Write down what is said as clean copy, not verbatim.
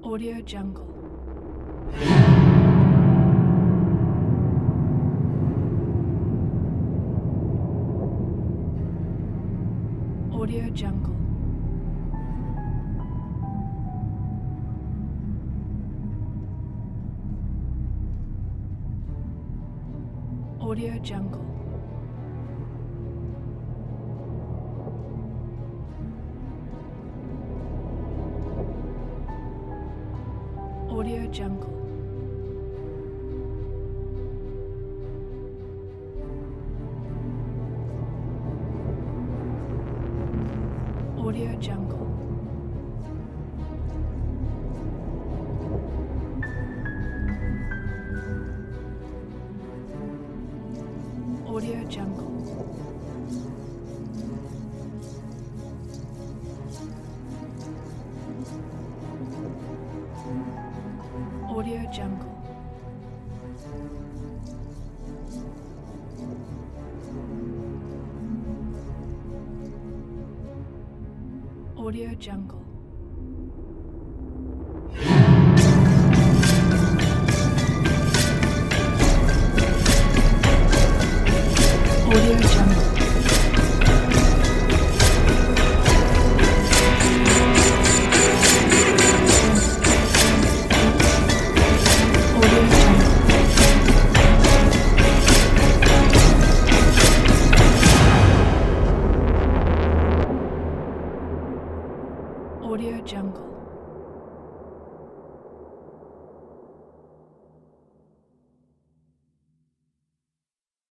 Audio Jungle. Audio Jungle. Audio Jungle. Audio Jungle. Audio Jungle. Audio Jungle. Audio Jungle. Audio Jungle. Audio Jungle. Audio Jungle.